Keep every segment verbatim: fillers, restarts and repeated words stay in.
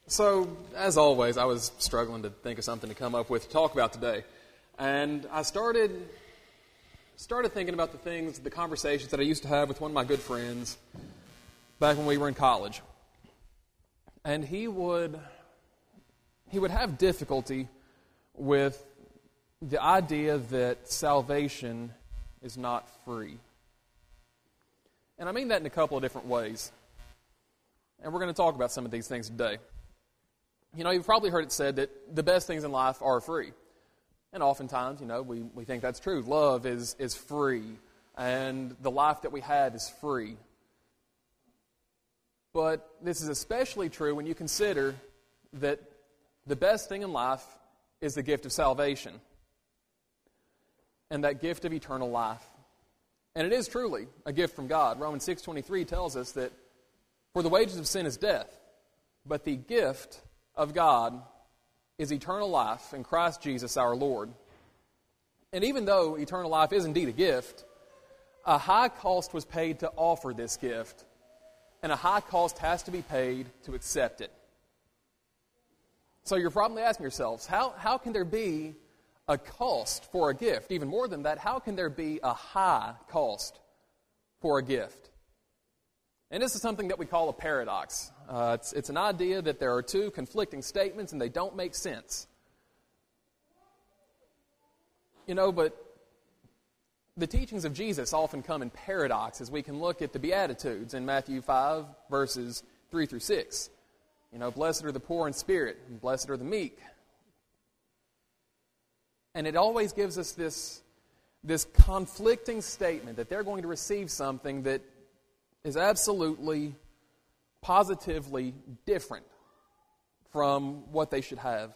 So, as always, I was struggling to think of something to come up with to talk about today. And I started started thinking about the things, the conversations that I used to have with one of my good friends back when we were in college. And he would he would have difficulty with the idea that salvation is not free. And I mean that in a couple of different ways. And we're going to talk about some of these things today. You know, you've probably heard it said that the best things in life are free. And oftentimes, you know, we, we think that's true. Love is, is free, and the life that we have is free. But this is especially true when you consider that the best thing in life is the gift of salvation, and that gift of eternal life. And it is truly a gift from God. Romans six twenty-three tells us that for the wages of sin is death, but the gift of God is eternal life in Christ Jesus our Lord. And even though eternal life is indeed a gift, a high cost was paid to offer this gift, and a high cost has to be paid to accept it. So you're probably asking yourselves, how, how can there be a cost for a gift? Even more than that, how can there be a high cost for a gift? And this is something that we call a paradox. Uh, it's, it's an idea that there are two conflicting statements and they don't make sense. You know, but the teachings of Jesus often come in paradoxes. We can look at the Beatitudes in Matthew five, verses three through six. You know, blessed are the poor in spirit, and blessed are the meek. And it always gives us this, this conflicting statement that they're going to receive something that is absolutely, positively different from what they should have.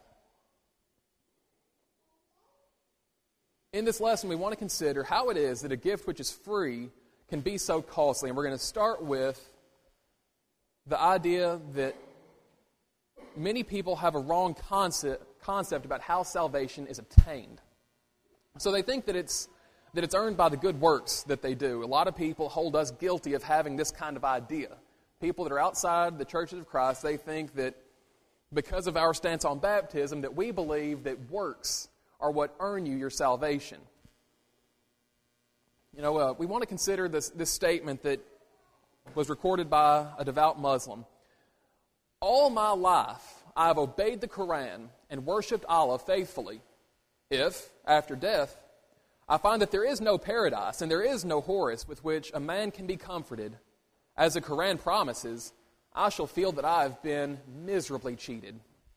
In this lesson, we want to consider how it is that a gift which is free can be so costly. And we're going to start with the idea that many people have a wrong concept, concept about how salvation is obtained. So they think that it's that it's earned by the good works that they do. A lot of people hold us guilty of having this kind of idea. People that are outside the churches of Christ, they think that because of our stance on baptism, that we believe that works are what earn you your salvation. You know, uh, we want to consider this, this statement that was recorded by a devout Muslim. All my life I have obeyed the Quran and worshipped Allah faithfully. If, after death, I find that there is no paradise and there is no Horus with which a man can be comforted, as the Quran promises, I shall feel that I have been miserably cheated.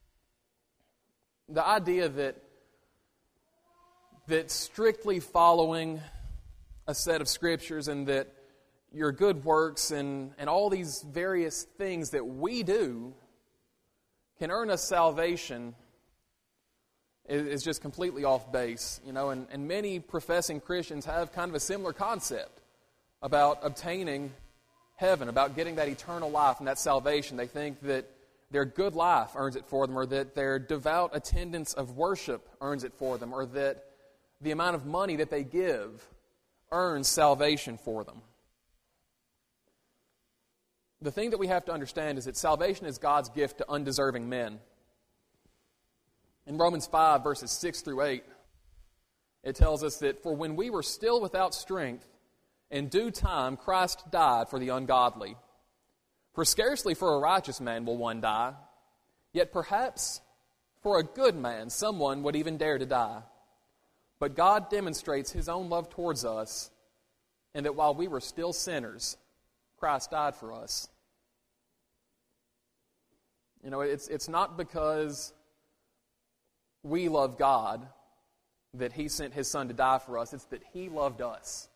The idea that, that strictly following a set of scriptures and that your good works and, and all these various things that we do can earn us salvation is just completely off base, you know, and, and many professing Christians have kind of a similar concept about obtaining heaven, about getting that eternal life and that salvation. They think that their good life earns it for them, or that their devout attendance of worship earns it for them, or that the amount of money that they give earns salvation for them. The thing that we have to understand is that salvation is God's gift to undeserving men. In Romans five, verses six through eight, it tells us that, for when we were still without strength, in due time Christ died for the ungodly. For scarcely for a righteous man will one die, yet perhaps for a good man someone would even dare to die. But God demonstrates His own love towards us, in that while we were still sinners, Christ died for us. You know, it's it's not because we love God that He sent His Son to die for us. It's that He loved us.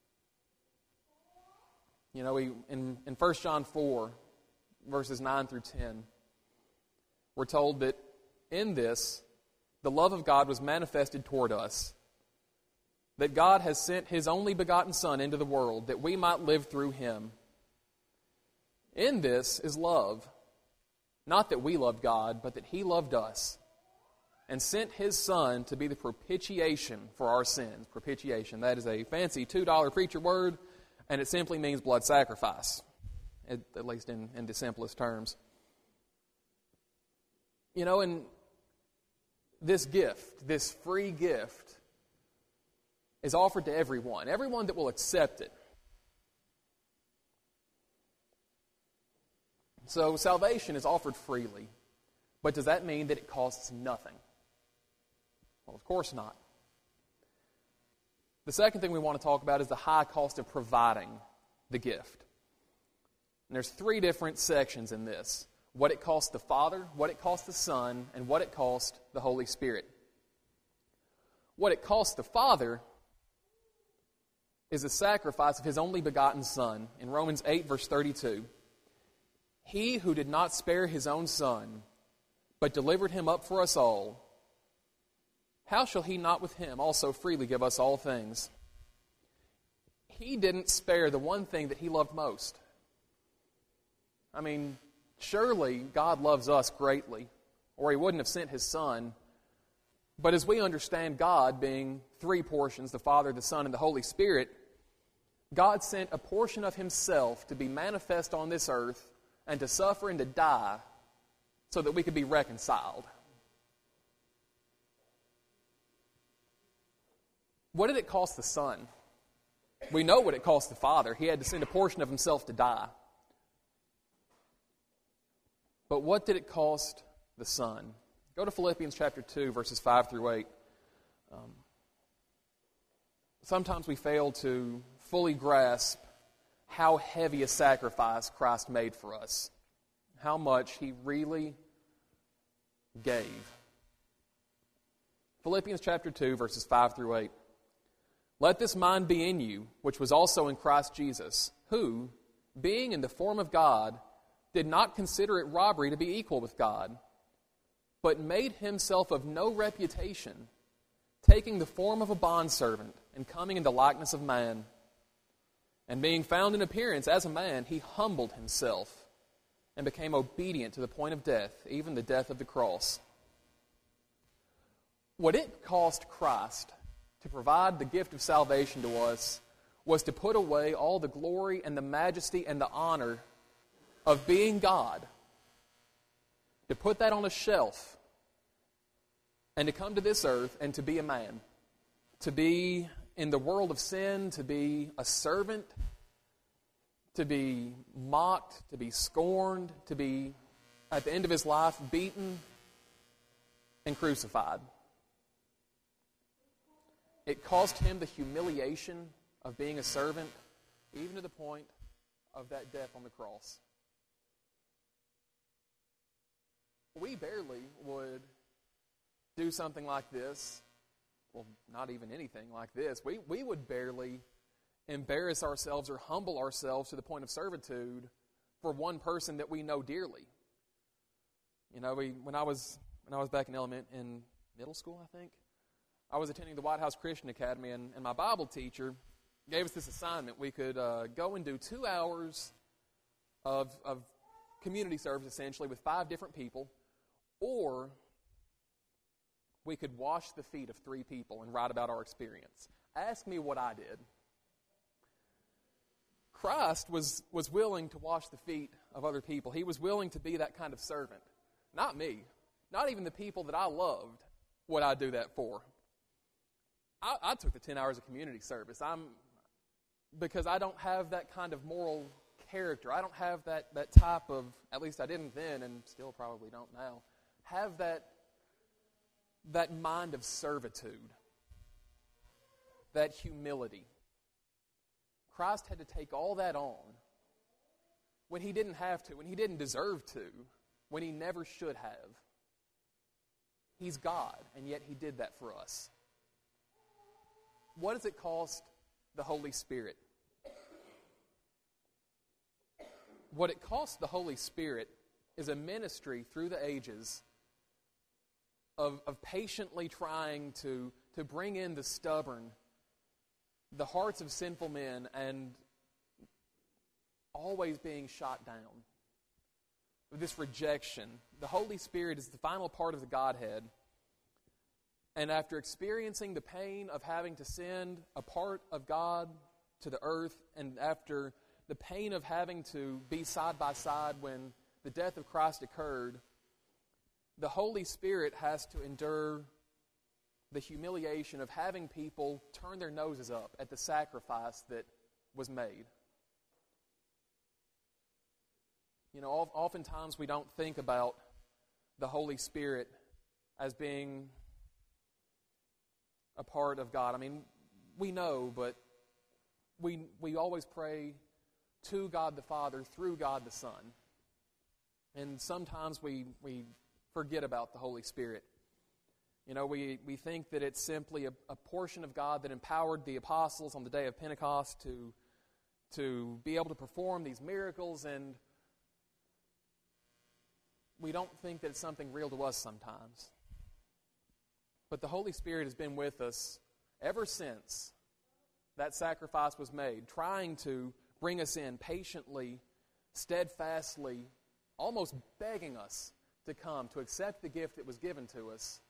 You know, we, in, in First John four, verses nine through ten, we're told that in this, the love of God was manifested toward us, that God has sent His only begotten Son into the world, that we might live through Him. In this is love, not that we loved God, but that He loved us, and sent His Son to be the propitiation for our sins. Propitiation, that is a fancy two dollar preacher word, and it simply means blood sacrifice, at, at least in, in the simplest terms. You know, and this gift, this free gift, is offered to everyone, everyone that will accept it. So salvation is offered freely, but does that mean that it costs nothing? Well, of course not. The second thing we want to talk about is the high cost of providing the gift. And there's three different sections in this. What it cost the Father, what it cost the Son, and what it cost the Holy Spirit. What it cost the Father is the sacrifice of His only begotten Son. In Romans eight, verse thirty-two, He who did not spare His own Son, but delivered Him up for us all, how shall He not with Him also freely give us all things? He didn't spare the one thing that He loved most. I mean, surely God loves us greatly, or He wouldn't have sent His Son. But as we understand God being three portions, the Father, the Son, and the Holy Spirit, God sent a portion of Himself to be manifest on this earth and to suffer and to die so that we could be reconciled. What did it cost the Son? We know what it cost the Father. He had to send a portion of Himself to die. But what did it cost the Son? Go to Philippians chapter two, verses five through eight. Um, sometimes we fail to fully grasp how heavy a sacrifice Christ made for us, how much He really gave. Philippians chapter two, verses five through eight. Let this mind be in you, which was also in Christ Jesus, who, being in the form of God, did not consider it robbery to be equal with God, but made Himself of no reputation, taking the form of a bondservant and coming in the likeness of man. And being found in appearance as a man, He humbled Himself and became obedient to the point of death, even the death of the cross. What it cost Christ to provide the gift of salvation to us was to put away all the glory and the majesty and the honor of being God, to put that on a shelf, and to come to this earth and to be a man, to be in the world of sin, to be a servant, to be mocked, to be scorned, to be, at the end of His life, beaten and crucified. It cost Him the humiliation of being a servant, even to the point of that death on the cross. We barely would do something like this, well, not even anything like this. We, we would barely embarrass ourselves or humble ourselves to the point of servitude for one person that we know dearly. You know, we, when I was when I was back in element in middle school, I think, I was attending the White House Christian Academy, and, and my Bible teacher gave us this assignment. We could uh, go and do two hours of, of community service, essentially, with five different people, or we could wash the feet of three people and write about our experience. Ask me what I did. Christ was, was willing to wash the feet of other people. He was willing to be that kind of servant. Not me. Not even the people that I loved would I do that for. I, I took the ten hours of community service. I'm because I don't have that kind of moral character. I don't have that, that type of, at least I didn't then and still probably don't now, have that, that mind of servitude, that humility. Christ had to take all that on when He didn't have to, when He didn't deserve to, when He never should have. He's God, and yet He did that for us. What does it cost the Holy Spirit? What it costs the Holy Spirit is a ministry through the ages of, of patiently trying to, to bring in the stubborn, the hearts of sinful men, and always being shot down. This rejection. The Holy Spirit is the final part of the Godhead. And after experiencing the pain of having to send a part of God to the earth, and after the pain of having to be side by side when the death of Christ occurred, the Holy Spirit has to endure the humiliation of having people turn their noses up at the sacrifice that was made. You know, oftentimes we don't think about the Holy Spirit as being a part of God. I mean, we know, but we we always pray to God the Father through God the Son. And sometimes we, we forget about the Holy Spirit. You know, we, we think that it's simply a, a portion of God that empowered the apostles on the day of Pentecost to, to be able to perform these miracles, and we don't think that it's something real to us sometimes. But the Holy Spirit has been with us ever since that sacrifice was made, trying to bring us in patiently, steadfastly, almost begging us to come, to accept the gift that was given to us.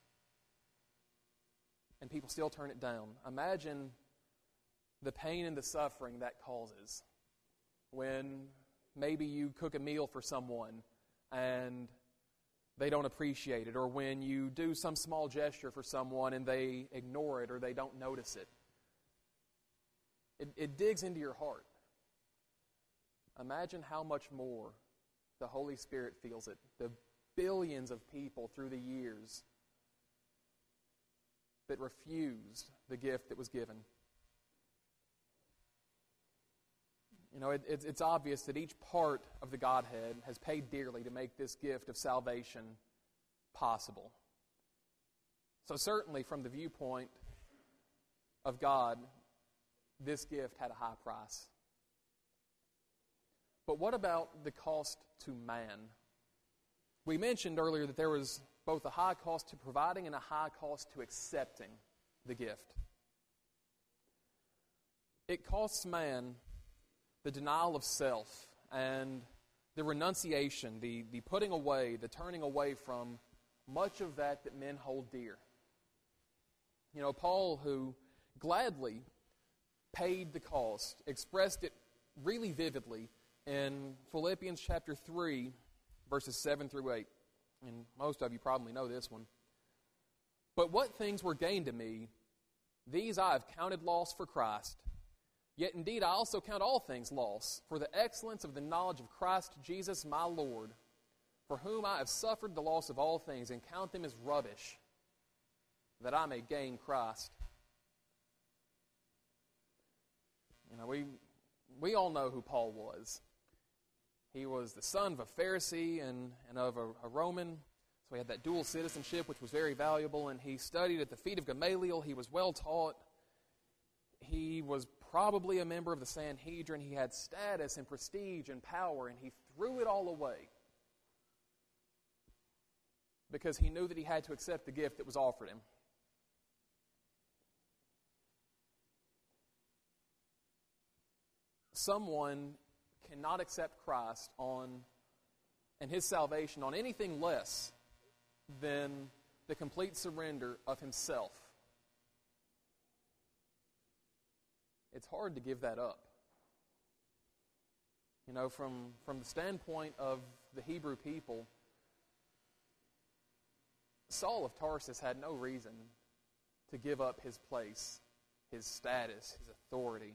And people still turn it down. Imagine the pain and the suffering that causes when maybe you cook a meal for someone and they don't appreciate it, or when you do some small gesture for someone and they ignore it or they don't notice it. It, it digs into your heart. Imagine how much more the Holy Spirit feels it. The billions of people through the years that refused the gift that was given. You know, it, it's, it's obvious that each part of the Godhead has paid dearly to make this gift of salvation possible. So certainly from the viewpoint of God, this gift had a high price. But what about the cost to man? We mentioned earlier that there was both a high cost to providing and a high cost to accepting the gift. It costs man the denial of self and the renunciation, the, the putting away, the turning away from much of that that men hold dear. You know, Paul, who gladly paid the cost, expressed it really vividly in Philippians chapter three, verses seven through eight. And most of you probably know this one. But what things were gained to me, these I have counted loss for Christ. Yet indeed I also count all things loss for the excellence of the knowledge of Christ Jesus my Lord, for whom I have suffered the loss of all things, and count them as rubbish, that I may gain Christ. You know, we we all know who Paul was. He was the son of a Pharisee and, and of a, a Roman, so he had that dual citizenship, which was very valuable, and he studied at the feet of Gamaliel. He was well taught. He was probably a member of the Sanhedrin. He had status and prestige and power, and he threw it all away because he knew that he had to accept the gift that was offered him. Someone cannot accept Christ on and His salvation on anything less than the complete surrender of himself. It's hard to give that up. You know, from, from the standpoint of the Hebrew people, Saul of Tarsus had no reason to give up his place, his status, his authority.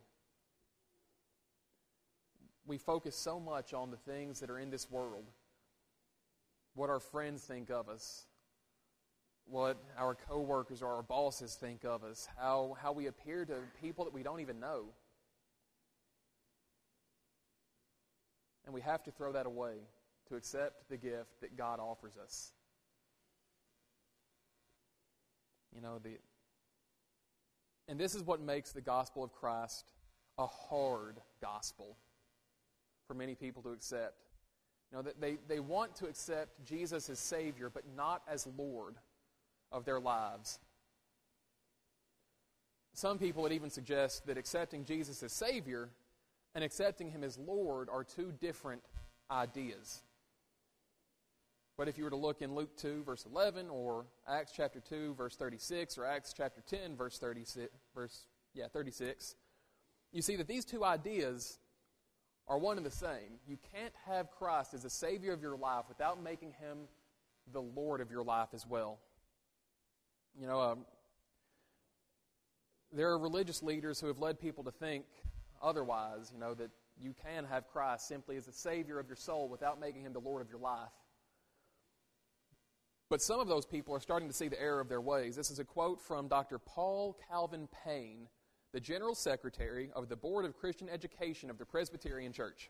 We focus so much on the things that are in this world, what our friends think of us, what our coworkers or our bosses think of us, how, how we appear to people that we don't even know. And we have to throw that away to accept the gift that God offers us. You know, the and this is what makes the gospel of Christ a hard gospel for many people to accept. You know, that they, they want to accept Jesus as Savior, but not as Lord of their lives. Some people would even suggest that accepting Jesus as Savior and accepting Him as Lord are two different ideas. But if you were to look in Luke two, verse eleven, or Acts chapter two, verse thirty-six, or Acts chapter ten, verse thirty-six, verse yeah, thirty-six, you see that these two ideas are one and the same. You can't have Christ as the Savior of your life without making Him the Lord of your life as well. You know, um, there are religious leaders who have led people to think otherwise, you know, that you can have Christ simply as the Savior of your soul without making Him the Lord of your life. But some of those people are starting to see the error of their ways. This is a quote from Doctor Paul Calvin Payne, the General Secretary of the Board of Christian Education of the Presbyterian Church.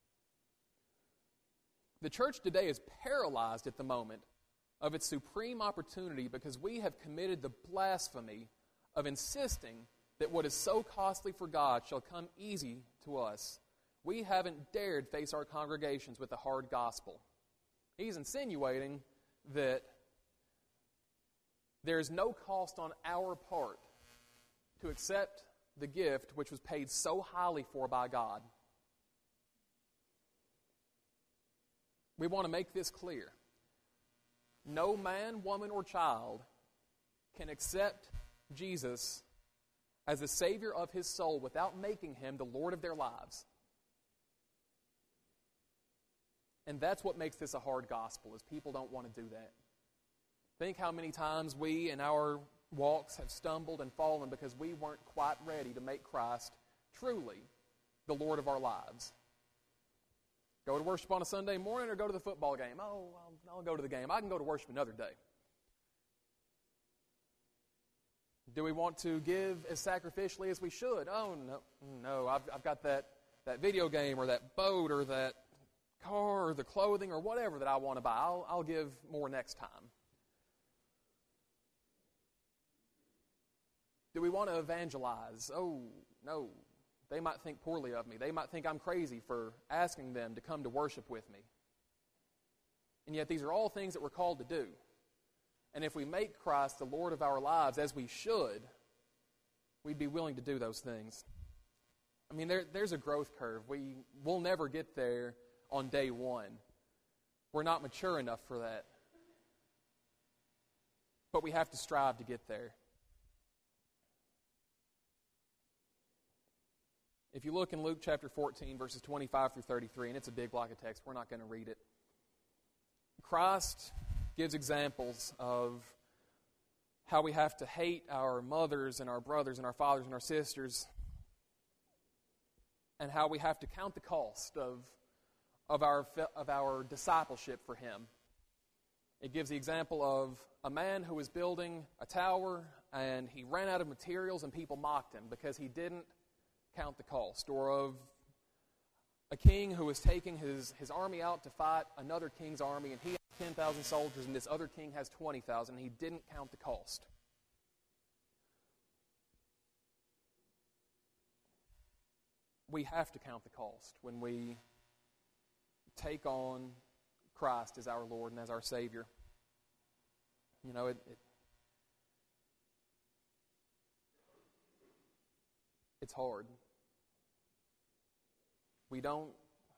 The church today is paralyzed at the moment of its supreme opportunity because we have committed the blasphemy of insisting that what is so costly for God shall come easy to us. We haven't dared face our congregations with the hard gospel. He's insinuating that there is no cost on our part to accept the gift which was paid so highly for by God. We want to make this clear. No man, woman, or child can accept Jesus as the Savior of his soul without making Him the Lord of their lives. And that's what makes this a hard gospel, is people don't want to do that. Think how many times we in our walks have stumbled and fallen because we weren't quite ready to make Christ truly the Lord of our lives. Go to worship on a Sunday morning or go to the football game? Oh, I'll, I'll go to the game. I can go to worship another day. Do we want to give as sacrificially as we should? Oh, no, no. I've, I've got that, that video game or that boat or that car or the clothing or whatever that I want to buy. I'll, I'll give more next time. Do we want to evangelize? Oh, no. They might think poorly of me. They might think I'm crazy for asking them to come to worship with me. And yet these are all things that we're called to do. And if we make Christ the Lord of our lives, as we should, we'd be willing to do those things. I mean, there, there's a growth curve. We, we'll never get there on day one. We're not mature enough for that. But we have to strive to get there. If you look in Luke chapter fourteen, verses twenty-five through thirty-three, and it's a big block of text, we're not going to read it. Christ gives examples of how we have to hate our mothers and our brothers and our fathers and our sisters, and how we have to count the cost of, of, our, of our discipleship for Him. It gives the example of a man who was building a tower, and he ran out of materials, and people mocked him because he didn't count the cost. Or of a king who was taking his, his army out to fight another king's army, and he had ten thousand soldiers, and this other king has twenty thousand, and he didn't count the cost. We have to count the cost when we take on Christ as our Lord and as our Savior. You know, it, it it's hard. We don't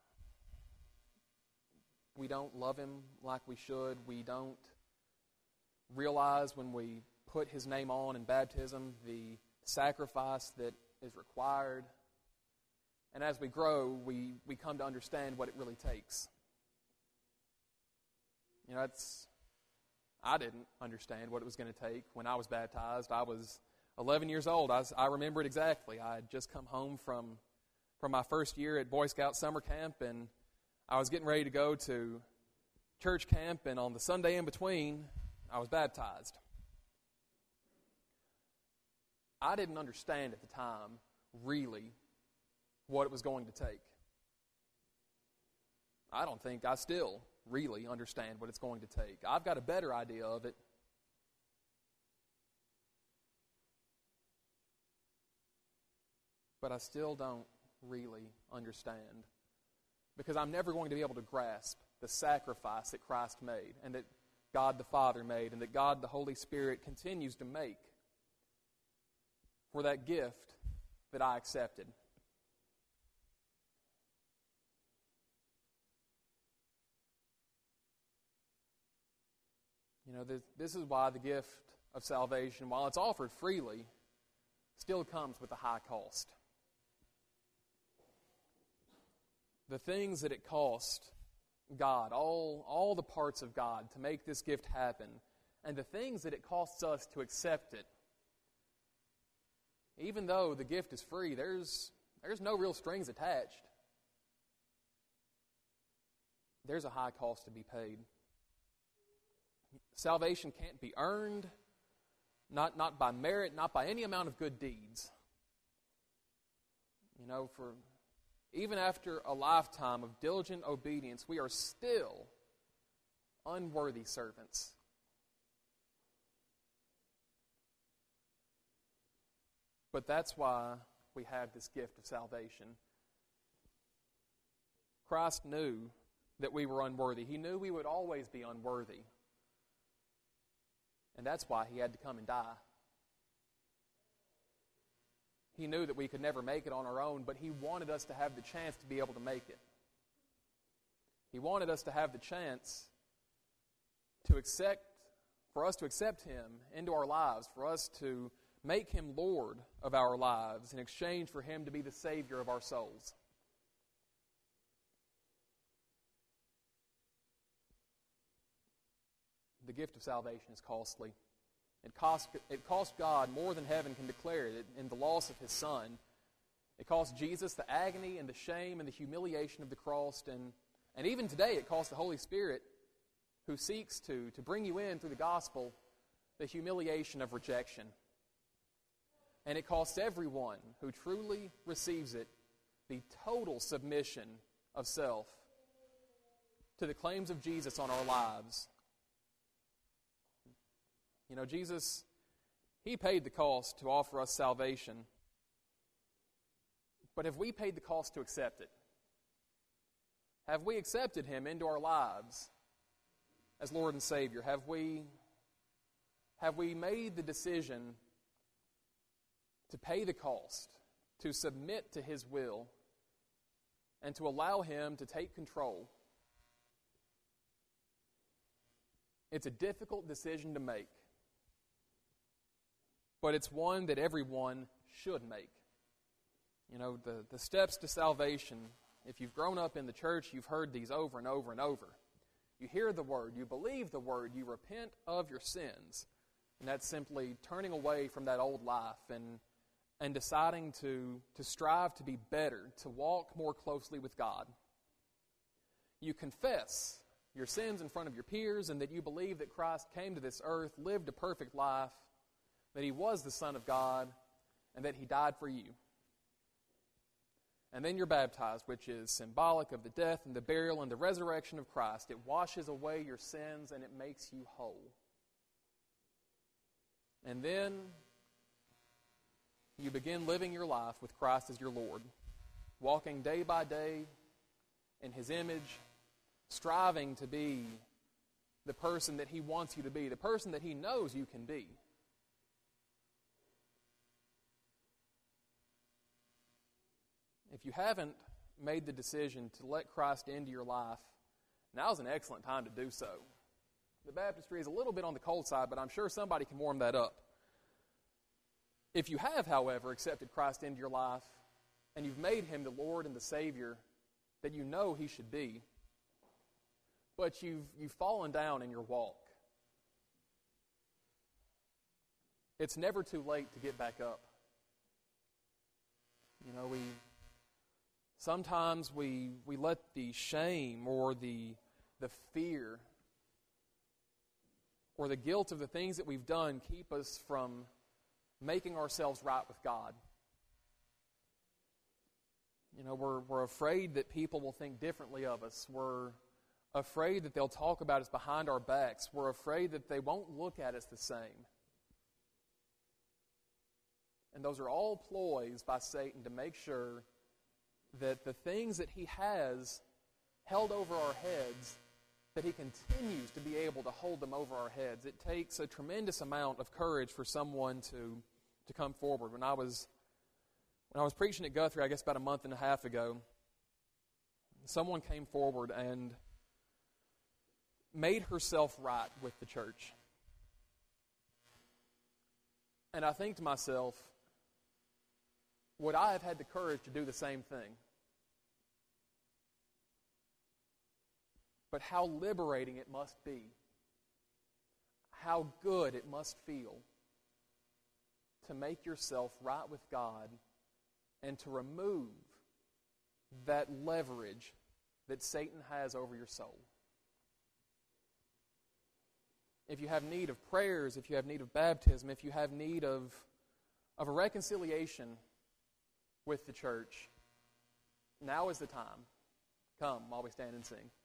we don't love Him like we should. We don't realize when we put His name on in baptism the sacrifice that is required. And as we grow, we, we come to understand what it really takes. You know, it's I didn't understand what it was going to take when I was baptized. I was eleven years old. I, I remember it exactly. I had just come home from from my first year at Boy Scout summer camp, and I was getting ready to go to church camp, and on the Sunday in between, I was baptized. I didn't understand at the time, really, what it was going to take. I don't think I still really understand what it's going to take. I've got a better idea of it. But I still don't really understand, because I'm never going to be able to grasp the sacrifice that Christ made and that God the Father made and that God the Holy Spirit continues to make for that gift that I accepted. You know, this, this is why the gift of salvation, while it's offered freely, still comes with a high cost. The things that it cost God, all, all the parts of God to make this gift happen, and the things that it costs us to accept it, even though the gift is free, there's, there's no real strings attached. There's a high cost to be paid. Salvation can't be earned, not, not by merit, not by any amount of good deeds. You know, for even after a lifetime of diligent obedience, we are still unworthy servants. But that's why we have this gift of salvation. Christ knew that we were unworthy. He knew we would always be unworthy. And that's why He had to come and die. He knew that we could never make it on our own, but He wanted us to have the chance to be able to make it. He wanted us to have the chance to accept, for us to accept Him into our lives, for us to make Him Lord of our lives in exchange for Him to be the Savior of our souls. The gift of salvation is costly. It cost, it cost God more than heaven can declare it in the loss of His Son. It cost Jesus the agony and the shame and the humiliation of the cross. And, and even today it costs the Holy Spirit, who seeks to, to bring you in through the gospel, the humiliation of rejection. And it costs everyone who truly receives it the total submission of self to the claims of Jesus on our lives. You know, Jesus, He paid the cost to offer us salvation. But have we paid the cost to accept it? Have we accepted Him into our lives as Lord and Savior? Have we, have we made the decision to pay the cost, to submit to His will, and to allow Him to take control? It's a difficult decision to make, but it's one that everyone should make. You know, the, the steps to salvation, if you've grown up in the church, you've heard these over and over and over. You hear the Word, you believe the Word, you repent of your sins, and that's simply turning away from that old life and and deciding to, to strive to be better, to walk more closely with God. You confess your sins in front of your peers and that you believe that Christ came to this earth, lived a perfect life, that He was the Son of God, and that He died for you. And then you're baptized, which is symbolic of the death and the burial and the resurrection of Christ. It washes away your sins and it makes you whole. And then you begin living your life with Christ as your Lord, walking day by day in His image, striving to be the person that He wants you to be, the person that He knows you can be. If you haven't made the decision to let Christ into your life, now's an excellent time to do so. The baptistry is a little bit on the cold side, but I'm sure somebody can warm that up. If you have, however, accepted Christ into your life and you've made Him the Lord and the Savior that you know He should be, but you've, you've fallen down in your walk, it's never too late to get back up. You know, we sometimes we we let the shame or the the fear or the guilt of the things that we've done keep us from making ourselves right with God. You know, we're we're afraid that people will think differently of us. We're afraid that they'll talk about us behind our backs. We're afraid that they won't look at us the same. And those are all ploys by Satan to make sure that the things that he has held over our heads, that he continues to be able to hold them over our heads. It takes a tremendous amount of courage for someone to, to come forward. When I was when I was preaching at Guthrie, I guess about a month and a half ago, someone came forward and made herself right with the church. And I think to myself, would I have had the courage to do the same thing? but how liberating it must be. How good it must feel to make yourself right with God and to remove that leverage that Satan has over your soul. If you have need of prayers, if you have need of baptism, if you have need of, of a reconciliation with the church, now is the time. Come while we stand and sing.